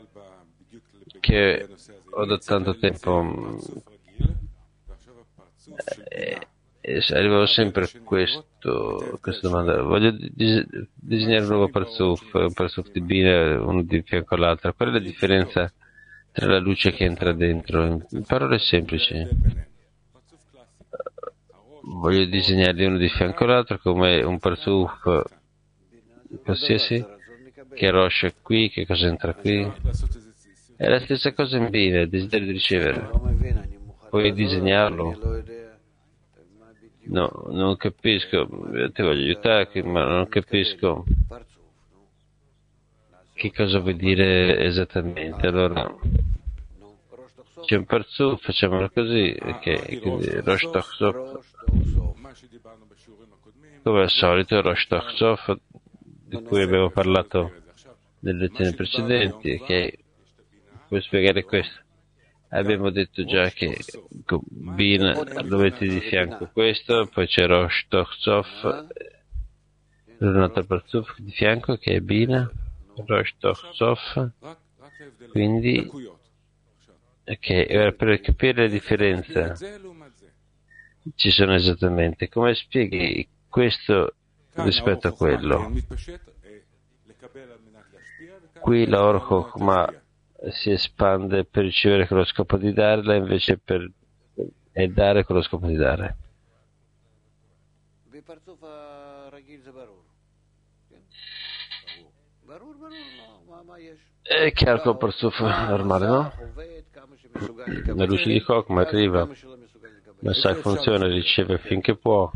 che ho da tanto tempo arrivavo sempre a questa domanda. Voglio disegnare un nuovo un parzuf di Bina, uno di fianco all'altro. Qual è la differenza tra la luce che entra dentro? In parole semplici. Voglio disegnarli uno di fianco all'altro come un parzuf qualsiasi, che Rosh è qui, che cosa entra qui. È la stessa cosa in Bina, il desiderio di ricevere. Puoi disegnarlo? No, non capisco, ti voglio aiutare, ma non capisco che cosa vuoi dire esattamente. Allora, c'è un parzuf, facciamolo così, ok, quindi Rosh Tochsof, come al solito, Rosh Tochsof, di cui abbiamo parlato nelle lezioni precedenti, ok, puoi spiegare questo. Abbiamo detto già che Bin lo metti di fianco questo, poi c'è Rosh Tochsof, un altro parzuf di fianco che è Bin, Rosh Tochsof, quindi ok, ora per capire le differenze ci sono esattamente. Come spieghi questo rispetto a quello? Qui la Or Chokhmah si espande per ricevere con lo scopo di darla, invece è dare con lo scopo di dare. È chiaro col parzuf normale, no? La luce di Chokhmah arriva, ma sa che funziona, riceve finché può.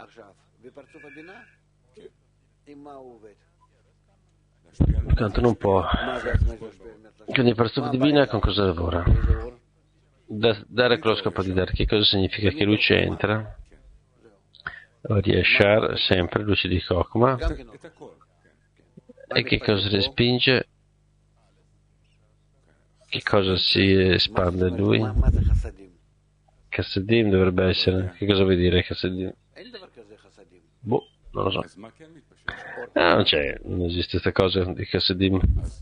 Tanto non può. Quindi il parzuf di Bina con cosa lavora? Dare con lo scopo di dare. Che cosa significa? Che luce entra? Rieshar, sempre luce di Chokhmah. E che cosa respinge? Che cosa si espande in lui? Chassadim dovrebbe essere. Che cosa vuol dire Chassadim? Boh, non lo so. Ah, non esiste questa cosa di Chassadim.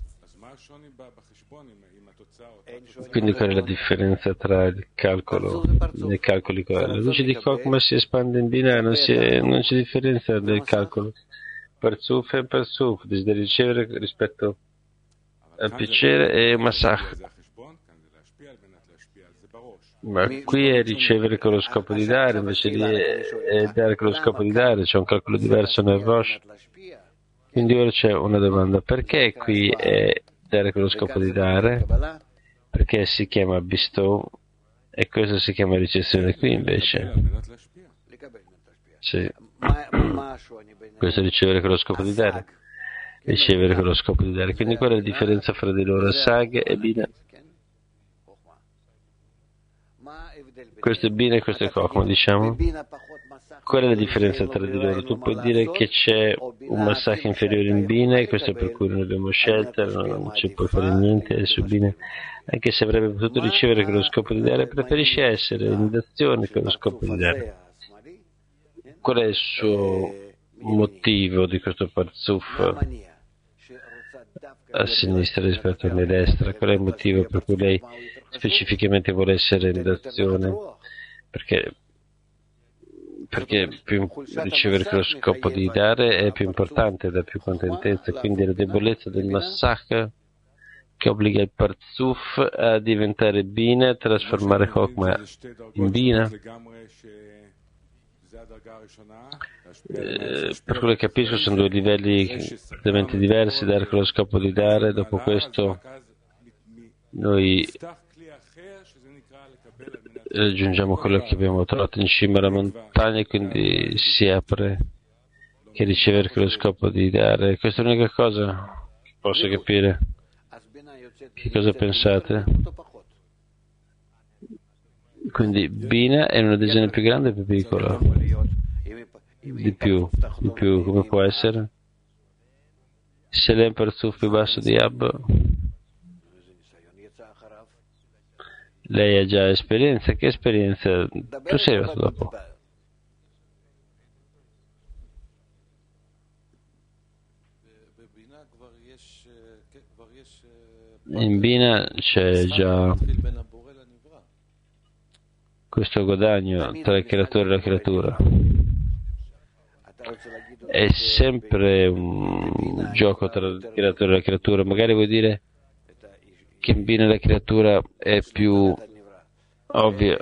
Quindi qual è la differenza tra il calcolo nei calcoli? La luce di Chokhmah si espande in Bina, non c'è differenza del calcolo. Parzuf è parzuf, desiderio ricevere rispetto al piacere e masach. Ma qui è ricevere con lo scopo di dare, invece lì è dare con lo scopo di dare, c'è un calcolo diverso nel Rosh. Quindi ora c'è una domanda: perché qui è dare con lo scopo di dare? Perché si chiama bestow e questo si chiama ricezione qui invece. Sì. Questo è ricevere con lo scopo di dare. Ricevere con lo scopo di dare. Quindi qual è la differenza fra di loro? Sag e Bina. Questo è Bina e questo è Chokhmah, diciamo. Qual è la differenza tra di loro? Tu puoi dire che c'è un massaggio inferiore in Bina e questo è per cui non abbiamo scelta, non ci puoi fare niente su Bina, anche se avrebbe potuto ricevere con lo scopo di dare, preferisce essere in d'azione con lo scopo di dare. Qual è il suo motivo di questo parzuf a sinistra rispetto alla destra? Qual è il motivo per cui lei specificamente vuole essere in d'azione? Perché ricevere con lo scopo di dare è più importante, dà più contentezza, quindi la debolezza del massacro che obbliga il parzuf a diventare Bina, a trasformare Chokhmah in Bina. Per quello che capisco sono due livelli completamente diversi, dare con lo scopo di dare. Dopo questo noi raggiungiamo quello che abbiamo trovato in cima alla montagna e quindi si apre che ricevere con lo scopo di dare. Questa è l'unica cosa che posso capire. Che cosa pensate? Quindi Bina è una decina più grande o più piccola? Di più, come può essere? Se lei è un parzuf più basso di Ab, lei ha già esperienza. Che esperienza? Tu sei arrivato dopo. In Bina c'è già questo guadagno tra il creatore e la creatura. È sempre un gioco tra il creatore e la creatura. Magari vuoi dire che in Bina la creatura è più ovvia.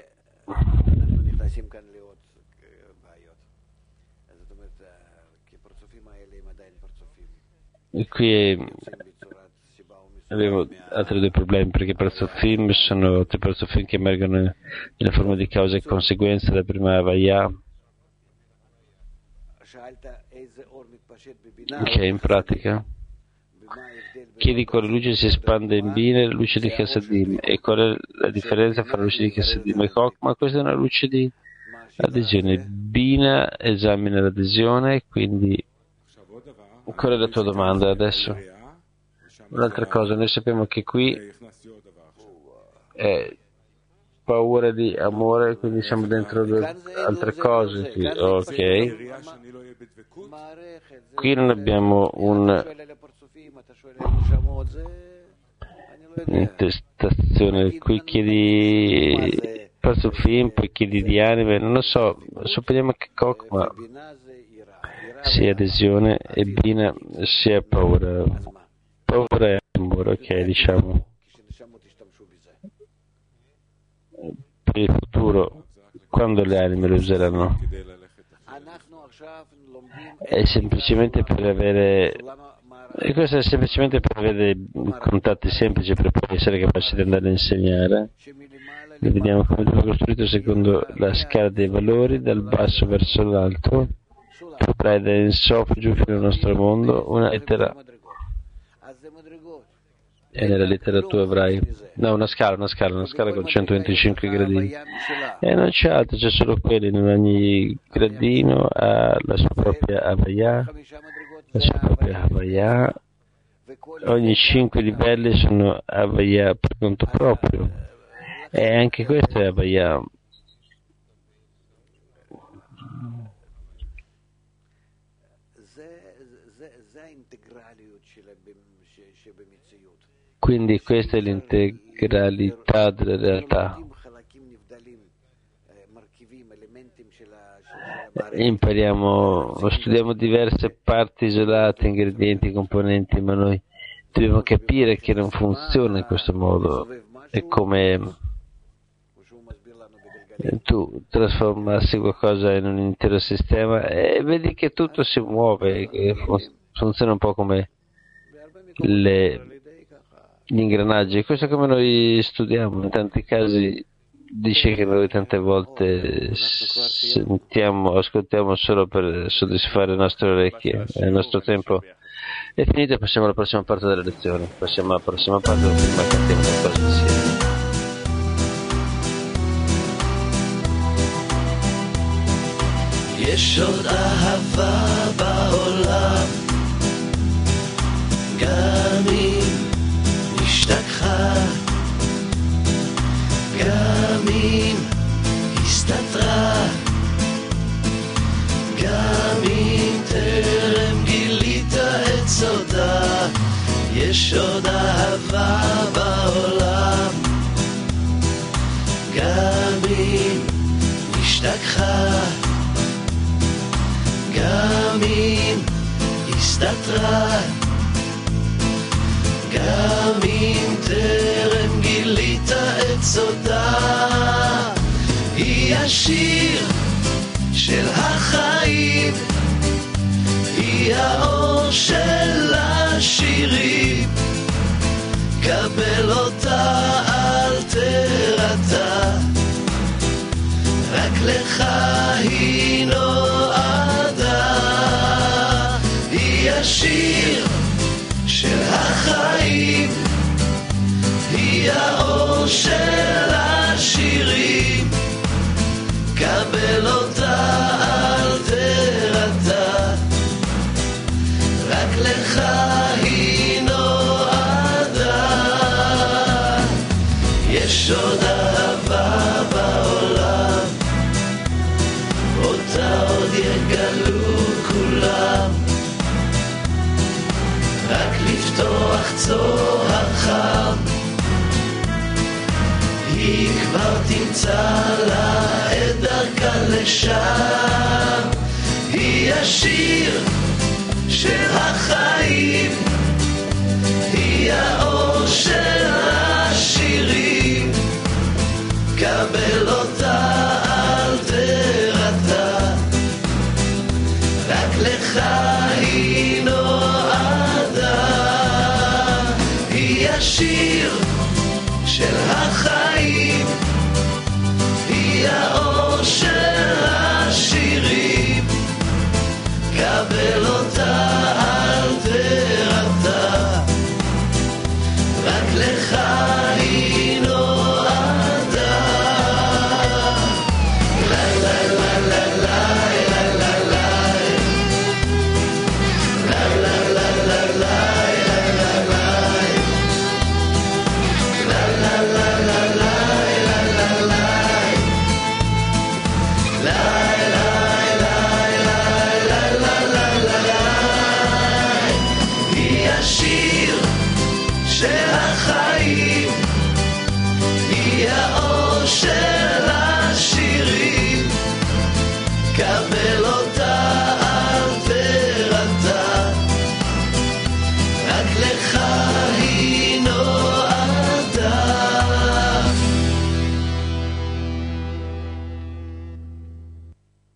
E qui abbiamo altri due problemi, perché i parzofim sono tre parzofim che emergono nella forma di causa e conseguenza. La prima Havaya, che in pratica chiedi quale luce si espande in Bina e la luce di Chassadim, e qual è la differenza fra la luce di Chassadim e Chokmah. Questa è una luce di adesione. Bina esamina l'adesione, quindi qual è la tua domanda adesso? Un'altra cosa, noi sappiamo che qui è paura di amore, quindi siamo dentro altre cose qui. Ok, qui non abbiamo un'intestazione, qui chiedi parzofim, poi chiedi di anime, non lo so, supponiamo che Chokmah sia adesione e Bina sia paura e amore, ok, diciamo. Per il futuro, quando le anime lo useranno? È semplicemente per avere, e questo è semplicemente per avere contatti semplici, per poi essere capaci di andare a insegnare. Noi vediamo come è costruito secondo la scala dei valori, dal basso verso l'alto, per prendere in soff giù fino al nostro mondo. Una lettera, e nella lettera tu avrai una scala con 125 gradini, e non c'è altro, c'è solo quelli. In ogni gradino ha la sua propria Havaya, ogni 5 livelli sono Havaya per conto proprio, e anche questo è Havaya. Quindi questa è l'integralità della realtà. Studiamo diverse parti isolate, ingredienti, componenti, ma noi dobbiamo capire che non funziona in questo modo. È come tu trasformassi qualcosa in un intero sistema e vedi che tutto si muove, che funziona un po' come gli ingranaggi. Questo è come noi studiamo. In tanti casi dice che noi tante volte ascoltiamo solo per soddisfare le nostre orecchie. Il nostro tempo è finito, passiamo alla prossima parte della lezione. Passiamo alla prossima parte, prima cantiamo qualcosa insieme. יש עוד אהבה בעולם, גם אם השתכחה, גם אם הסתתרה, גם אם טרם גילית את סודה. יש עוד אהבה בעולם, גם אם השתכחה, גם אם הסתתרה, גם אם טרם גילית את סודה. היא השיר של החיים, היא האור של השירים, קבל אותה אל תירתע, רק לך היא נועדה. היא השיר של החיים, היא האור של השירים, קבל אותה אל תירתע, רק לך היא נועדה. יש עוד אהבה בעולם, אותה עוד יגלו כולם, רק לפתוח צוהר חם. היא כבר תמצא לה את דרכה לשם. היא השיר של החיים, היא האור של השירים. קבל אותה אל תירתע, רק לך היא נועדה. היא השיר של החיים, היא האור של השירים. קבל אותה אל תירתע, רק לך היא נועדה. לה לה לה לה לה לה לה לה לה לה לה לה לה שהחיים היא האור של השירים. קבל